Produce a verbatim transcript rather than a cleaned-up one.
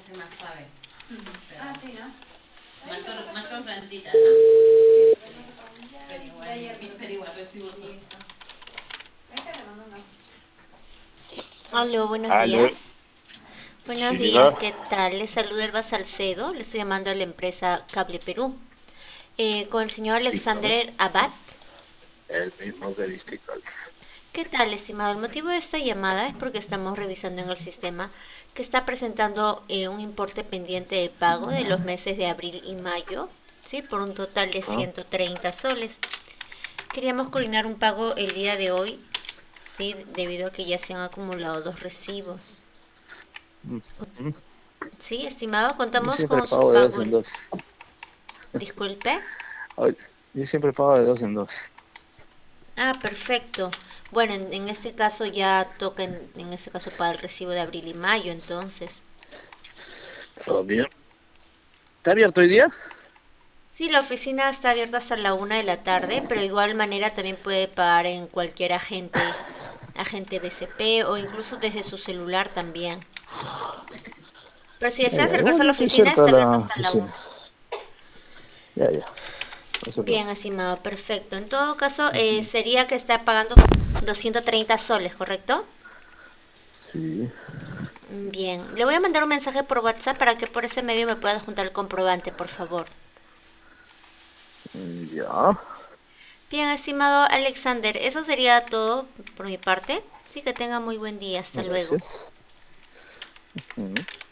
hace más suave. Pero Ah, sí, ¿no? más, con, más con Francita, ¿no? Sí, pero no lo pagamos ya. Pero igual, Ya ayer me pero igual recibo todo. listo. Esta le mando una. Aló, buenos Aló, días. Buenos sí, días, diga, ¿qué tal? Les saluda Elba Salcedo, le estoy llamando a la empresa Cable Perú. Eh, con el señor sí, dígame. Alexander Abad. El mismo de Distrital. ¿Qué tal, estimado? El motivo de esta llamada es porque estamos revisando en el sistema que está presentando eh, un importe pendiente de pago de los meses de abril y mayo, ¿sí? Por un total de ¿Ah? ciento treinta soles. Queríamos coordinar un pago el día de hoy, ¿sí? Debido a que ya se han acumulado dos recibos. Ujú. Sí, estimado, Yo contamos siempre con su pago de dos pago. en dos. Disculpe. Ay, Yo siempre pago de dos en dos. Ah, perfecto. Bueno, en, en este caso ya toca, en, en este caso para el recibo de abril y mayo, entonces. ¿Todo bien? ¿Está abierto hoy día? Sí, la oficina está abierta hasta la una de la tarde, pero de igual manera también puede pagar en cualquier agente, agente B C P o incluso desde su celular también. Pero si Ya, desea ya, acercarse igual a yo la estoy oficina, cerca de está la abierta hasta la oficina. una. Ya, ya, no se Bien, preocupe. estimado, perfecto. En todo caso, eh, Ujú. sería que está pagando doscientos treinta soles, ¿correcto? Sí, Bien, le voy a mandar un mensaje por WhatsApp para que por ese medio me pueda juntar el comprobante, por favor. mm, ya, Bien, estimado Alexander, eso sería todo por mi parte. Sí, que tenga muy buen día. Hasta luego. gracias. Ujú.